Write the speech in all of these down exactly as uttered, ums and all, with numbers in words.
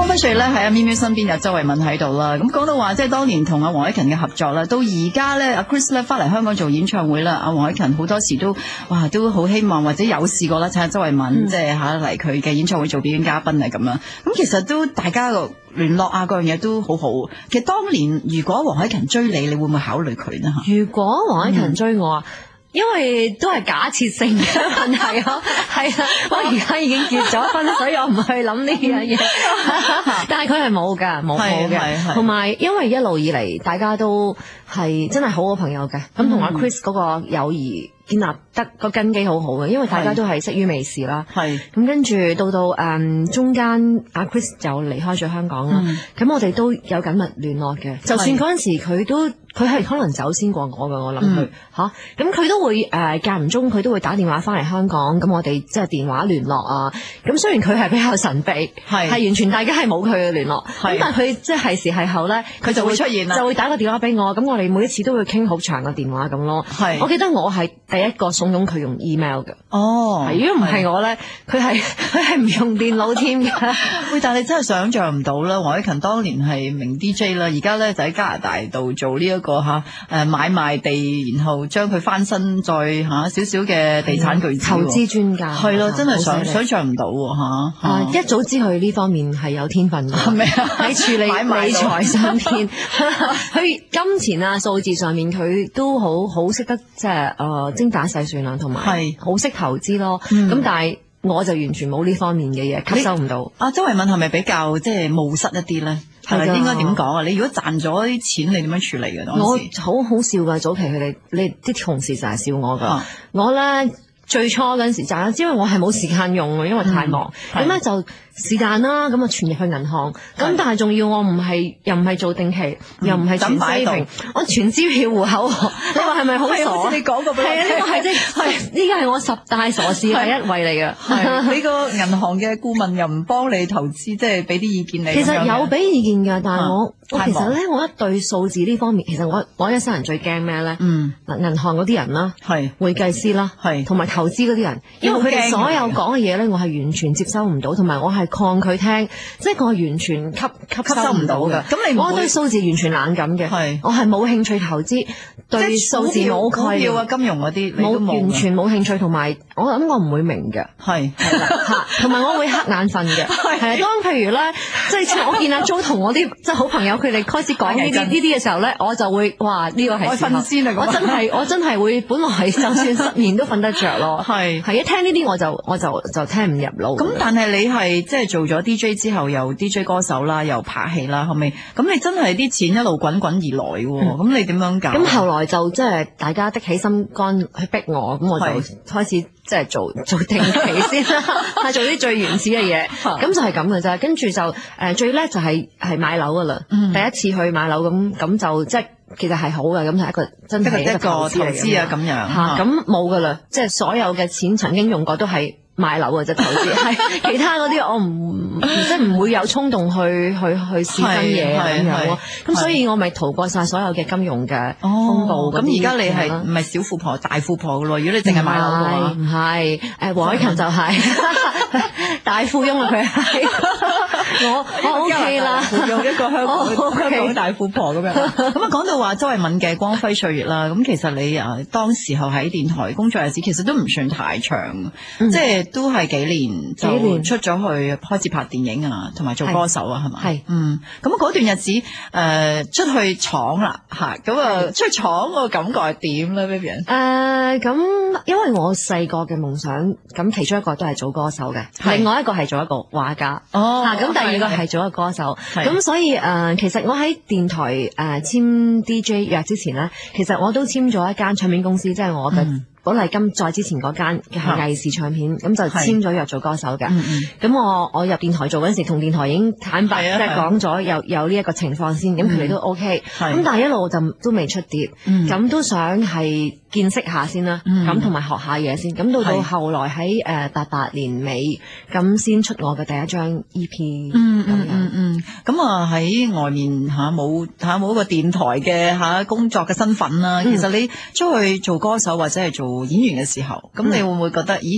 光輝歲月咧喺阿咪咪身邊有周慧敏喺度啦。咁講到話即係當年同阿黃凱芹嘅合作啦，到而家咧阿 Chris 咧翻嚟香港做演唱會啦，阿黃凱芹好多時都哇都好希望或者有試過啦，請阿周慧敏、嗯、即係吓嚟佢嘅演唱會做表演嘉賓啊咁樣。咁其實都大家個聯絡啊，各樣嘢都好好。其實當年如果黃凱芹追你，你會唔會考慮佢呢？ 如果黃凱芹追我啊？嗯因為都係假設性嘅問題咯，係啊，我而家已經結咗婚，所以我唔去諗呢樣嘢。但係佢係冇㗎，冇冇嘅。同埋因為一路以嚟大家都係真係好好朋友嘅，咁同阿 Chris 嗰個友誼建立得個根基好好嘅，因為大家都係識於微時啦。係咁跟住到到誒、嗯、中間阿 Chris 就離開咗香港啦，咁、嗯、我哋都有緊密聯絡嘅。就算嗰陣時佢都佢係可能走先過我㗎，我諗佢吓，咁佢都會誒間唔中佢都會打電話翻嚟香港，咁我哋即係電話聯絡啊。咁雖然佢係比較神秘，係係完全大家係冇佢嘅聯絡，咁但係佢即係係時係後咧，佢就會出現啦，就會打個電話俾我，咁我哋每一次都會傾好長嘅電話咁咯。係我記得我係第一個慫恿佢用 email 嘅。哦，如果唔係我咧，佢係佢係唔用電腦添嘅。 喂，但係你真係想象唔到啦，黃凱芹當年係名 D J 啦，而家咧就喺加拿大度做呢、這、一個吓誒買賣地，然後將佢翻身再吓少少嘅地產巨子， 投資專家係咯，真係想想象唔到吓。 啊，一早知佢呢方面係有天分嘅，係咪啊？喺處理理財上面，佢金錢啊數字上面佢都好好識得即係誒精打細算啊，同埋係好識投資咯。咁、嗯、但係我就完全冇呢方面嘅嘢，吸收唔到。 阿周慧敏係咪比較即係務實一啲咧？係咪應該點講啊？你如果賺咗啲錢，你點樣處理嘅？ 我好好笑噶，早期佢哋你啲同事就係笑我噶、啊。我咧最初嗰陣時賺咗，因為我係冇時間用啊，因為太忙。咁、嗯、咧就是但啦，咁啊存入去銀行。咁但係仲要我唔係又唔係做定期，嗯、又唔係存支票，我存支票戶口。你話係咪好傻？你講過俾我聽。係啊，呢個係即係呢個係我十大傻事第一位嚟嘅。 係你個銀行嘅顧問又唔幫你投資，即係俾啲意見你。 其實有俾意見㗎，但係我、啊、我其實咧，我一對數字呢方面，其實我我一生人最驚咩咧？嗯，嗱，銀行嗰啲人啦，係會計師啦，係同埋投資嗰啲人，因為佢哋所有講嘅嘢咧，我係完全接收唔到，同埋我係抗拒聽，即係我係完全吸吸收唔到嘅。咁你我對數字完全冷感嘅，係我係冇興趣投資，對數字冇概念啊，金融嗰啲冇完全冇興趣，同埋我諗我唔會明嘅，係係啦嚇，同埋我會瞌眼瞓嘅，係當譬如咧，即係我見阿 Jo 同我啲即係好朋友佢哋開始講呢啲呢啲嘅時候咧，我就會哇呢個係我瞓先啊！我真係我真係會，本來就算失眠都瞓得着咯，係係一聽呢啲我就我就就聽唔入腦。 咁但係你係即係做咗 D J 之後，又 D J 歌手啦，又拍戲啦，後尾咁你真係啲錢一路滾滾而來喎，咁、嗯、你點樣搞？ 咁後來就即係大家的起心肝去逼我，咁我就開始即係做做定期先啦，係做啲最原始嘅嘢，咁就係咁嘅啫。跟住就誒、呃、最叻就係係買樓噶啦，第一次去買樓咁咁就即係其實係好嘅，咁就係一個真係一個投資啊咁樣嚇。咁冇噶啦，即係所有嘅錢曾經用過都係買樓嘅啫，投資係其他嗰啲我唔即係唔會有衝動去去去試新嘢咁樣咯。咁所以我咪逃過晒所有嘅金融嘅風暴。咁而家你係唔係小富婆大富婆嘅咯？如果你淨係買樓嘅話，唔係誒黃凱芹就係、是、大富翁啊！佢係我我 OK 啦， 用一個香港香港大富婆咁樣。咁啊講到話周慧敏嘅光輝歲月啦，咁其實你啊當時候喺電台工作日子其實都唔算太長，嗯、即係。都係幾年就出咗去開始拍電影啊，同埋做歌手啊，係咪？係，嗯，咁嗰段日子誒、呃、出去闖啦嚇，咁啊出去闖個感覺係點咧 Vivian？ 誒咁，因為我細個嘅夢想，咁其中一個都係做歌手嘅，另外一個係做一個畫家。哦，嚇，咁第二個係做一個歌手。咁所以誒、呃，其實我喺電台誒、呃、簽 D J 約之前咧，其實我都簽咗一間唱片公司，即係我嘅。嗯寶麗金再之前嗰間嘅係藝視唱片，咁就簽咗約做歌手嘅。咁、嗯、我我入電台做嗰陣時，同電台已經坦白即係講咗有有呢一個情況先，咁佢哋都 OK。咁但係一路就都未出碟，咁、嗯、都想係見識下先啦，咁同埋學下嘢先。咁到到後來喺誒八八年尾，咁先出我嘅第一張 E P。嗯嗯嗯嗯。 咁啊喺外面嚇冇嚇冇一個電台嘅嚇工作嘅身份啦、嗯。其實你出去做歌手或者係做演員嘅時候，咁你會唔會覺得，咦，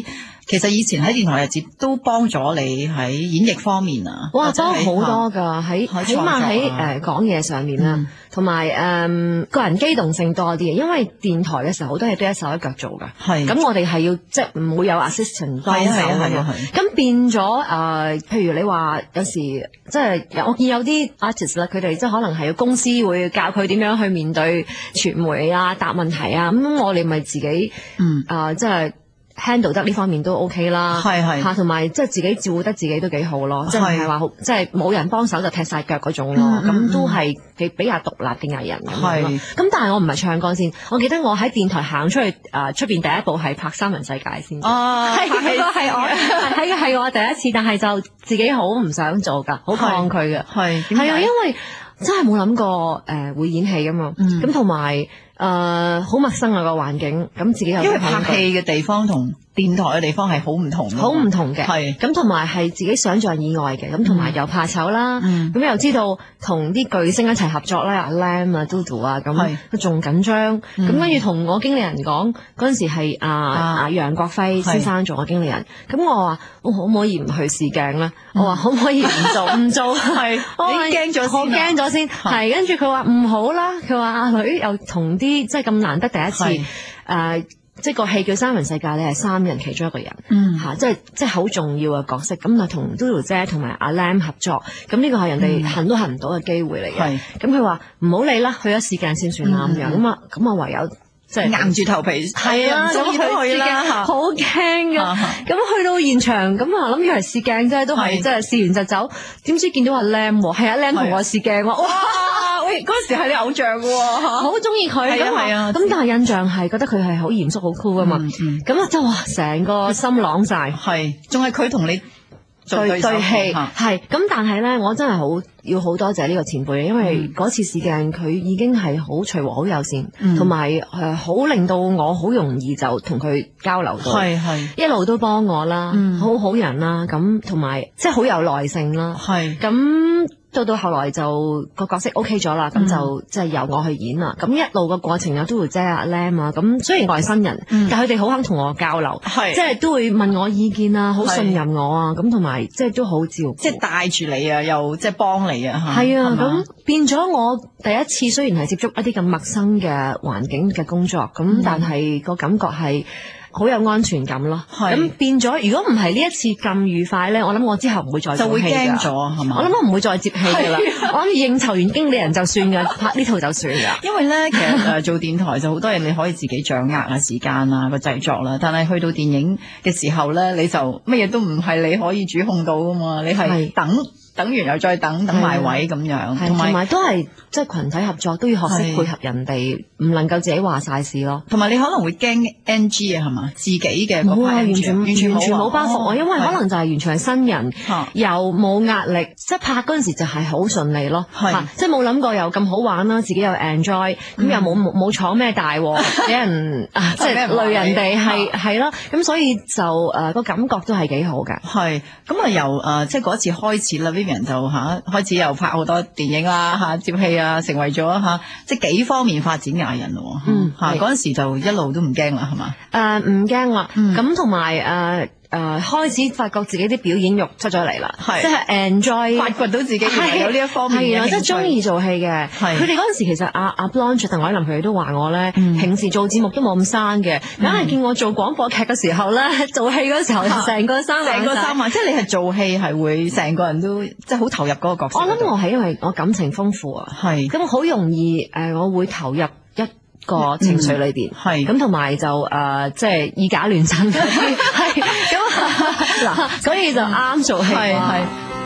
其實以前喺電台日子都幫咗你喺演繹方面啊， 哇，幫好多噶，喺起碼喺誒講嘢上面啦，同埋誒個人機動性多啲嘅，因為電台嘅時候好多嘢都一手一腳做噶，係咁我哋係要即係唔會有 assistant 幫手㗎嘛，咁變咗誒，譬如你話有時即係我見有啲 artist 啦，佢哋即係可能係公司會教佢點樣去面對傳媒啊、答問題啊，咁我哋咪自己嗯啊即係。handle 得呢方面都 OK 啦，係係嚇，同埋即係自己照顧得自己都幾好咯，即係唔係話好即係冇人幫手就踢晒腳嗰種咯，咁都係幾比較獨立嘅藝人咁樣咯。咁但係我唔係唱歌先，我記得我喺電台行出去誒出邊第一步係拍《三人世界》先，哦，係嗰個係我係係我第一次，但係就自己好唔想做㗎，好抗拒嘅，係係啊，因為真係冇諗過誒會演戲㗎嘛，咁同埋。誒，好陌生啊個環境，咁自己又因為拍戲嘅地方同電台嘅地方係好唔同，好唔同嘅，係咁同埋係自己想象以外嘅，咁同埋又怕醜啦，咁又知道同啲巨星一齊合作咧，阿 Lam 啊、Dodo 啊，咁佢仲緊張，咁跟住同我經理人講嗰陣時係阿阿楊國輝先生做我經理人，咁我話我可唔可以唔去試鏡咧？我話可唔可以唔做唔做？係你驚咗先，我驚咗先，係跟住佢話唔好啦，佢話阿女又同啲。即係咁難得第一次，誒、呃，即係個戲叫《三人世界》，你係三人其中一個人，嗯，吓、啊，即係即係好重要嘅角色。咁啊，同 Dodo 姐同埋阿 Lam 合作，咁呢個係人哋行都行唔到嘅機會嚟嘅。咁佢話唔好理啦，去咗試鏡先算啦咁樣。咁啊，咁啊唯有即係硬住頭皮，係啊，咁去去啦，好驚噶。咁去到現場，咁啊諗住嚟試鏡啫，都係即係試完就走。點知見到阿 Lam， 係阿 Lam 同我試鏡，哇！喂，嗰陣時係你偶像嘅喎，好中意佢咁啊！咁但係印象係覺得佢係好嚴肅、好 cool 噶嘛。咁啊，就哇，成個心朗晒，係，仲係佢同你對對戲，係。咁但係咧，我真係好要好多謝呢個前輩，因為嗰次試鏡佢已經係好隨和、好友善，同埋誒好令到我好容易就同佢交流到，係係一路都幫我啦，好好人啦，咁同埋即係好有耐性啦，係咁。到到後來就個角色 OK 咗啦，咁就即係由我去演啦。咁一路個過程有都會姐阿 Lam 啊，咁雖然我係新人，但係佢哋好肯同我交流，即係都會問我意見啊，好信任我啊，咁同埋即係都好照顧，即係帶住你啊，又即係幫你啊，係啊，咁變咗我第一次雖然係接觸一啲咁陌生嘅環境嘅工作，咁但係個感覺係好有安全感咯，咁變咗如果唔係呢一次咁愉快咧，我諗我之後唔會再做戲㗎，就會驚咗係嘛？我諗我唔會再接戲㗎啦，我諗應酬完經理人就算㗎，拍呢套就算㗎。因為咧，其實誒做電台就好多嘢你可以自己掌握啊，時間啊個製作啦，但係去到電影嘅時候咧，你就乜嘢都唔係你可以主控到㗎嘛，你係等。等完又再等，等埋位咁樣，同埋都係即係群體合作，都要學識配合人哋，唔能夠自己話晒事咯。同埋你可能會驚 N G 啊，係嘛？自己嘅冇啊，完全完全完全冇包袱啊，因為可能就係完全係新人，又冇壓力，即係拍嗰陣時就係好順利咯，即係冇諗過又咁好玩啦，自己又 enjoy，咁又冇冇闖咩大禍，俾人啊即係累人哋係係咯，咁所以就誒個感覺都係幾好㗎。係咁啊，由誒即係嗰次開始啦。人就嚇開始又拍好多電影啦嚇，接戲啊，成為咗嚇即係幾方面發展藝人咯。嗯，嚇嗰陣時就一路都唔驚啦，係嘛？誒唔驚啦，咁同埋誒誒開始發覺自己啲表演欲出咗嚟啦，即係 enjoy 發掘到自己有呢一方面嘅興趣，即係中意做戲嘅。佢哋嗰陣時其實阿阿 Blanche 同海林佢哋都話我咧，平時做節目都冇咁生嘅，硬係見我做廣播劇嘅時候咧，做戲嗰時候成個生成個生啊！即係你係做戲係會成個人都即係好投入嗰個角色。我諗我係因為我感情豐富啊，係咁好容易誒，我會投入一個情緒裏邊，係咁同埋就誒，即係以假亂真嗰啲，係咁嗱，所以就啱做戲。係係。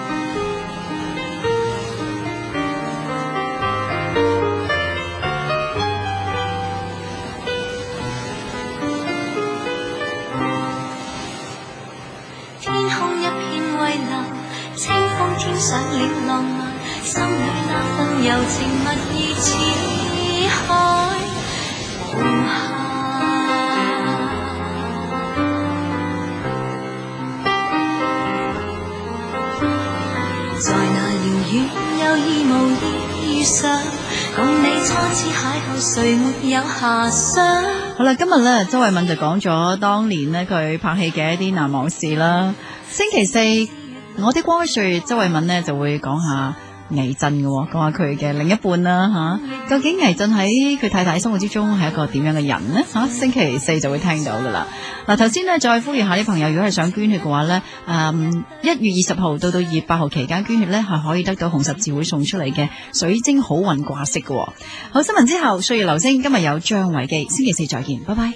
天空一片蔚藍，清風添上了浪漫，心裏那份柔情蜜意似海無限。在那遙遠有意無意遇上，共你初次邂逅，誰沒有遐想？ 好啦，今日咧周慧敏就講咗當年咧佢拍戲嘅一啲難忘事啦。星期四我的光輝歲月，周慧敏咧就會講下倪震嘅，講下佢嘅另一半啦吓、啊。究竟倪震喺佢太太生活之中係一個點樣嘅人呢？吓、啊，星期四就會聽到噶啦。嗱、啊，頭先呢，再呼籲下啲朋友，如果係想捐血嘅話呢，誒一月二十號到到二月八號期間捐血呢，係可以得到紅十字會送出嚟嘅水晶好運掛飾嘅。好，新聞之後，歲月留聲，今日有張維基，星期四再見，拜拜。